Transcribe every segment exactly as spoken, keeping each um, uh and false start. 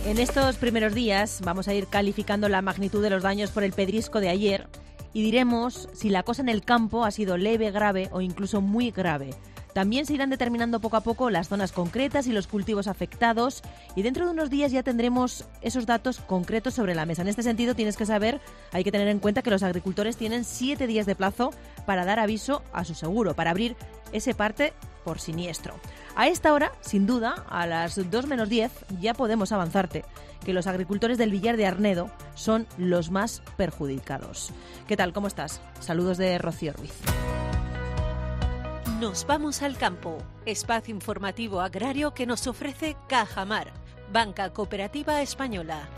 En estos primeros días vamos a ir calificando la magnitud de los daños por el pedrisco de ayer y diremos si la cosa en el campo ha sido leve, grave o incluso muy grave. También se irán determinando poco a poco las zonas concretas y los cultivos afectados y dentro de unos días ya tendremos esos datos concretos sobre la mesa. En este sentido tienes que saber, hay que tener en cuenta que los agricultores tienen siete días de plazo para dar aviso a su seguro, para abrir ese parte por siniestro. A esta hora, sin duda, a las dos menos diez, ya podemos avanzarte que los agricultores del Villar de Arnedo son los más perjudicados. ¿Qué tal? ¿Cómo estás? Saludos de Rocío Ruiz. Nos vamos al campo, espacio informativo agrario que nos ofrece Cajamar, Banca Cooperativa Española.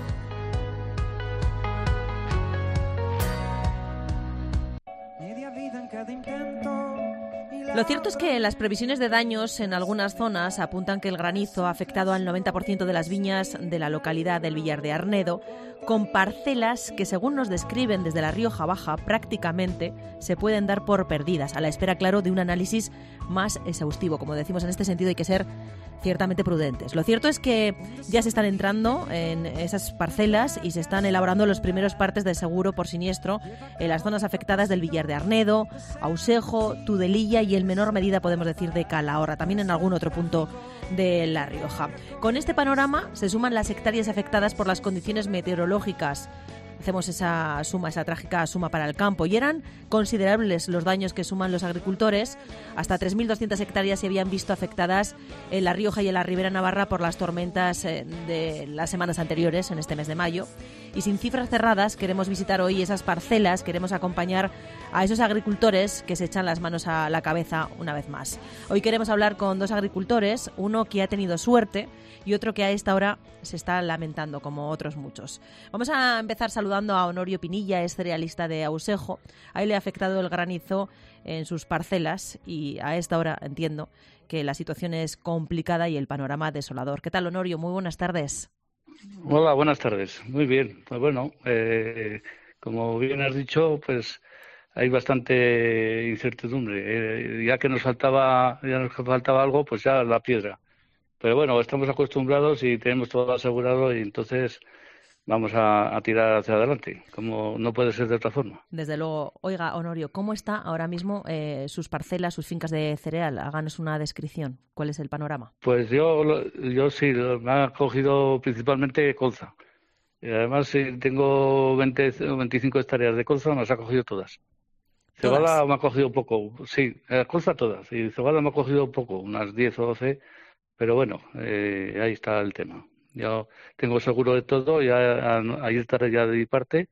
Lo cierto es que las previsiones de daños en algunas zonas apuntan que el granizo ha afectado al noventa por ciento de las viñas de la localidad del Villar de Arnedo, con parcelas que, según nos describen desde la Rioja Baja, prácticamente se pueden dar por perdidas, a la espera, claro, de un análisis más exhaustivo. Como decimos, en este sentido hay que ser ciertamente prudentes. Lo cierto es que ya se están entrando en esas parcelas y se están elaborando los primeros partes de seguro por siniestro en las zonas afectadas del Villar de Arnedo, Ausejo, Tudelilla y en menor medida, podemos decir, de Calahorra, también en algún otro punto de La Rioja. Con este panorama se suman las hectáreas afectadas por las condiciones meteorológicas. Hacemos esa suma, esa trágica suma para el campo. Y eran considerables los daños que suman los agricultores. Hasta tres mil doscientas hectáreas se habían visto afectadas en La Rioja y en la Ribera Navarra por las tormentas de las semanas anteriores, en este mes de mayo. Y sin cifras cerradas, queremos visitar hoy esas parcelas, queremos acompañar a esos agricultores que se echan las manos a la cabeza una vez más. Hoy queremos hablar con dos agricultores, uno que ha tenido suerte y otro que a esta hora se está lamentando, como otros muchos. Vamos a empezar saludando a Honorio Pinilla, es cerealista de Ausejo. A él le ha afectado el granizo en sus parcelas y a esta hora entiendo que la situación es complicada y el panorama desolador. ¿Qué tal, Honorio? Muy buenas tardes. Hola, buenas tardes. Muy bien. Pues bueno, eh, como bien has dicho, pues hay bastante incertidumbre. Eh, ya que nos faltaba, ya nos faltaba algo, pues ya la piedra. Pero bueno, estamos acostumbrados y tenemos todo asegurado y entonces vamos a, a tirar hacia adelante, como no puede ser de otra forma. Desde luego. Oiga, Honorio, ¿cómo está ahora mismo eh, sus parcelas, sus fincas de cereal? Háganos una descripción. ¿Cuál es el panorama? Pues yo, yo sí, me ha cogido principalmente colza. Y además sí, tengo veinte o veinticinco hectáreas de colza, me las ha cogido todas. Cebada ¿Todas? me ha cogido poco, sí, eh, colza todas. Y cebada me ha cogido poco, unas diez o doce, pero bueno, eh, ahí está el tema. Yo tengo seguro de todo, ya ahí estaré ya de mi parte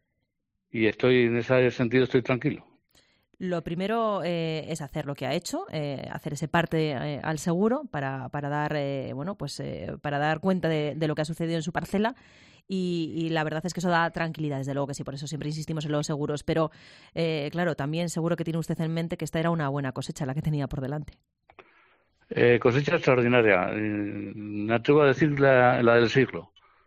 y estoy en ese sentido estoy tranquilo. Lo primero eh, es hacer lo que ha hecho, eh, hacer ese parte eh, al seguro para, para dar eh, bueno pues eh, para dar cuenta de, de lo que ha sucedido en su parcela y, y la verdad es que eso da tranquilidad, desde luego que sí, por eso siempre insistimos en los seguros. Pero eh, claro, también seguro que tiene usted en mente que esta era una buena cosecha la que tenía por delante. Eh, cosecha extraordinaria, eh, me atrevo a decir la, la del siglo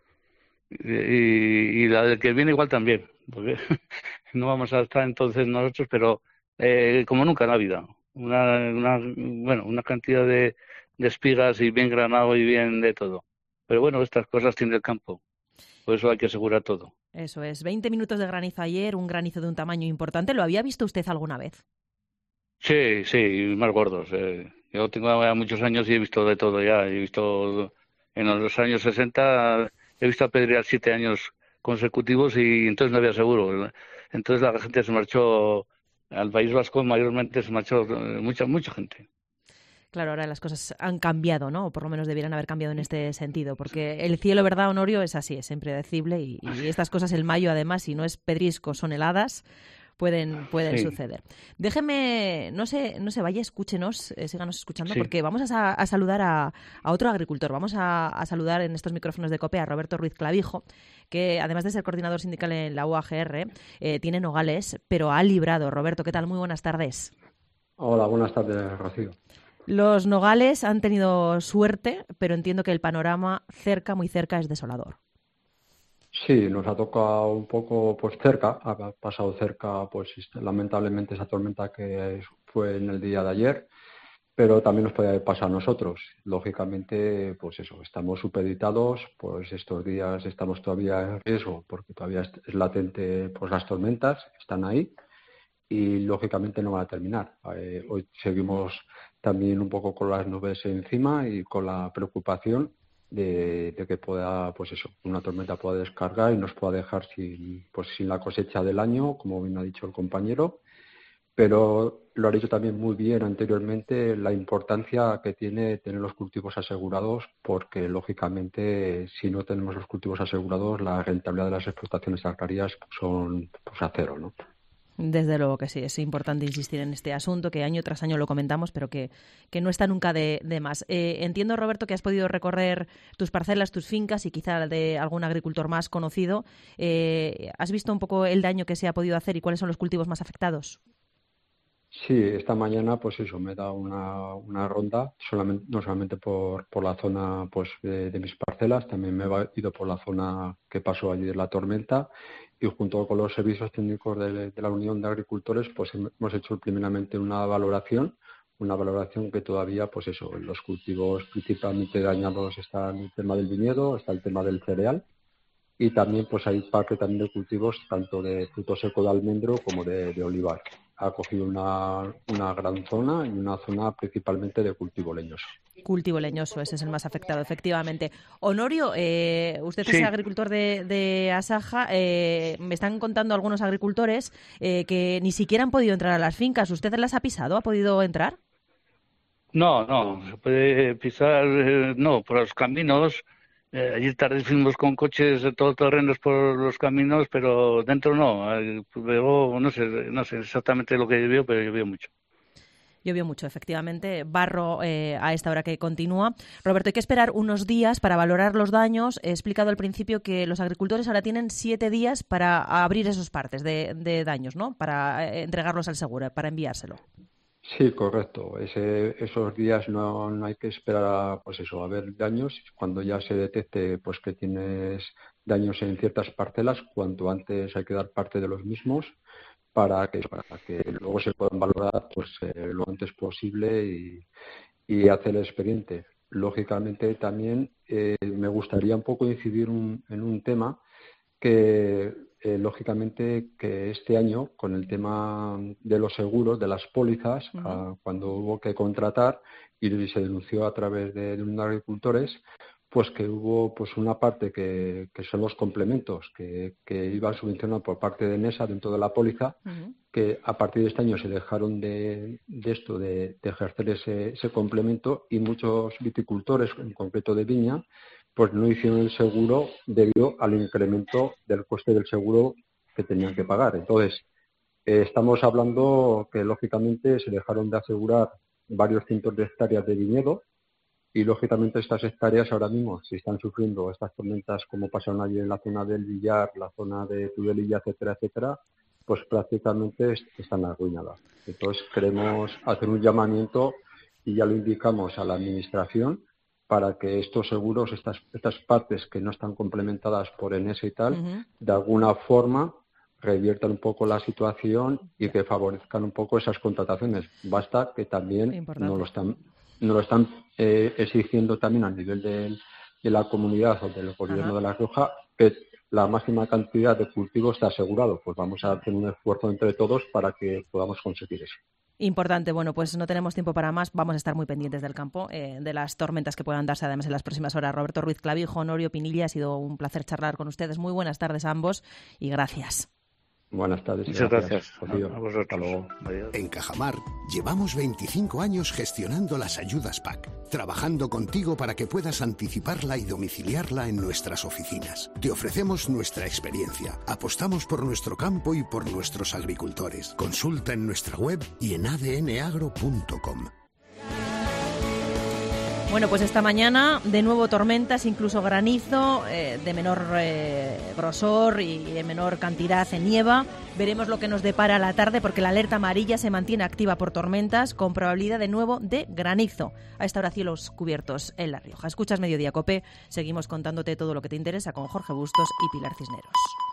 y, y la del que viene igual también, porque no vamos a estar entonces nosotros, pero eh, como nunca en la vida, una, una bueno una cantidad de, de espigas y bien granado y bien de todo. Pero bueno, estas cosas tiene el campo, por eso hay que asegurar todo. Eso es, veinte minutos de granizo ayer, un granizo de un tamaño importante. ¿Lo había visto usted alguna vez? Sí, sí, más gordos. Eh. Yo tengo ya muchos años y he visto de todo ya. He visto en los años sesenta, he visto apedrear siete años consecutivos y entonces no había seguro. Entonces la gente se marchó al País Vasco, mayormente se marchó eh, mucha mucha gente. Claro, ahora las cosas han cambiado, ¿no? O por lo menos debieran haber cambiado en este sentido, porque el cielo, ¿verdad, Honorio? Es así, es impredecible y, y estas cosas, el mayo, además, si no es pedrisco, son heladas, pueden pueden Sí. suceder. Déjeme, no se, no se vaya, escúchenos, eh, síganos escuchando, Sí. porque vamos a, sa- a saludar a, a otro agricultor. Vamos a, a saludar en estos micrófonos de COPE a Roberto Ruiz Clavijo, que además de ser coordinador sindical en la U A G R, eh, tiene nogales, pero ha librado. Roberto, ¿qué tal? Muy buenas tardes. Hola, buenas tardes, Rocío. Los nogales han tenido suerte, pero entiendo que el panorama cerca, muy cerca, es desolador. Sí, nos ha tocado un poco pues cerca, ha pasado cerca pues lamentablemente esa tormenta que fue en el día de ayer pero también nos puede pasar a nosotros. Lógicamente, pues eso, estamos supeditados, pues estos días estamos todavía en riesgo porque todavía es latente, pues las tormentas están ahí y lógicamente no van a terminar. Eh, hoy seguimos también un poco con las nubes encima y con la preocupación de, de que pueda, pues eso, una tormenta pueda descargar y nos pueda dejar sin, pues sin la cosecha del año, como bien ha dicho el compañero. Pero lo ha dicho también muy bien anteriormente la importancia que tiene tener los cultivos asegurados, porque lógicamente si no tenemos los cultivos asegurados la rentabilidad de las explotaciones agrarias son pues a cero, ¿no? Desde luego que sí, es importante insistir en este asunto, que año tras año lo comentamos, pero que, que no está nunca de, de más. Eh, entiendo, Roberto, que has podido recorrer tus parcelas, tus fincas y quizá de algún agricultor más conocido. Eh, ¿Has visto un poco el daño que se ha podido hacer y cuáles son los cultivos más afectados? Sí, esta mañana pues eso, me he dado una, una ronda, solamente, no solamente por, por la zona pues de, de mis parcelas, también me he ido por la zona que pasó allí de la tormenta y junto con los servicios técnicos de, de la Unión de Agricultores pues hemos hecho primeramente una valoración, una valoración que todavía pues eso, los cultivos principalmente dañados están el tema del viñedo, está el tema del cereal. Y también pues hay parte también de cultivos tanto de fruto seco de almendro como de, de olivar. Ha cogido una, una gran zona y una zona principalmente de cultivo leñoso. Cultivo leñoso, ese es el más afectado, efectivamente. Honorio, eh, usted Sí. es agricultor de, de Asaja. Eh, me están contando algunos agricultores eh, que ni siquiera han podido entrar a las fincas. ¿Usted las ha pisado? ¿Ha podido entrar? No, no, se puede pisar, eh, no, por los caminos. Eh, ayer tarde fuimos con coches de todoterrenos por los caminos, pero dentro no. Eh, luego no sé, no sé exactamente lo que llovió, pero llovió mucho. Llovió mucho, efectivamente. Barro eh, a esta hora que continúa. Roberto, hay que esperar unos días para valorar los daños. He explicado al principio que los agricultores ahora tienen siete días para abrir esos partes de, de daños, ¿no? Para eh, entregarlos al seguro, para enviárselo. Sí, correcto. Ese, esos días no, no hay que esperar a, pues eso, a ver daños. Cuando ya se detecte pues que tienes daños en ciertas parcelas, cuanto antes hay que dar parte de los mismos para que, para que luego se puedan valorar pues eh, lo antes posible y, y hacer el expediente. Lógicamente también eh, me gustaría un poco incidir un, en un tema que eh, lógicamente que este año con el tema de los seguros, de las pólizas, uh-huh. ah, cuando hubo que contratar y se denunció a través de, de unos agricultores, pues que hubo pues una parte que, que son los complementos que, que iban subvencionados por parte de NESA dentro de la póliza, uh-huh. que a partir de este año se dejaron de, de esto, de, de ejercer ese, ese complemento y muchos viticultores, en concreto de viña, pues no hicieron el seguro debido al incremento del coste del seguro que tenían que pagar. Entonces, eh, estamos hablando que lógicamente se dejaron de asegurar varios cientos de hectáreas de viñedo y lógicamente estas hectáreas ahora mismo, si están sufriendo estas tormentas como pasaron allí en la zona del Villar, la zona de Tudelilla, etcétera, etcétera, pues prácticamente están arruinadas. Entonces queremos hacer un llamamiento y ya lo indicamos a la Administración para que estos seguros, estas, estas partes que no están complementadas por ENESA y tal, uh-huh. de alguna forma reviertan un poco la situación y que favorezcan un poco esas contrataciones. Basta que también nos lo están, nos lo están eh, exigiendo también a nivel de, de la comunidad o del gobierno uh-huh. de La Rioja que la máxima cantidad de cultivo está asegurado. Pues vamos a hacer un esfuerzo entre todos para que podamos conseguir eso. Importante. Bueno, pues no tenemos tiempo para más. Vamos a estar muy pendientes del campo, eh, de las tormentas que puedan darse además en las próximas horas. Roberto Ruiz Clavijo, Honorio Pinilla, ha sido un placer charlar con ustedes. Muy buenas tardes a ambos y gracias. Buenas tardes. Muchas gracias. gracias. A vosotros. Hasta luego. En Cajamar llevamos veinticinco años gestionando las ayudas P A C, trabajando contigo para que puedas anticiparla y domiciliarla en nuestras oficinas. Te ofrecemos nuestra experiencia, apostamos por nuestro campo y por nuestros agricultores. Consulta en nuestra web y en a d n agro punto com. Bueno, pues esta mañana de nuevo tormentas, incluso granizo, eh, de menor eh, grosor y en menor cantidad en nieva. Veremos lo que nos depara la tarde porque la alerta amarilla se mantiene activa por tormentas con probabilidad de nuevo de granizo. A esta hora cielos cubiertos en La Rioja. Escuchas Mediodía Cope, seguimos contándote todo lo que te interesa con Jorge Bustos y Pilar Cisneros.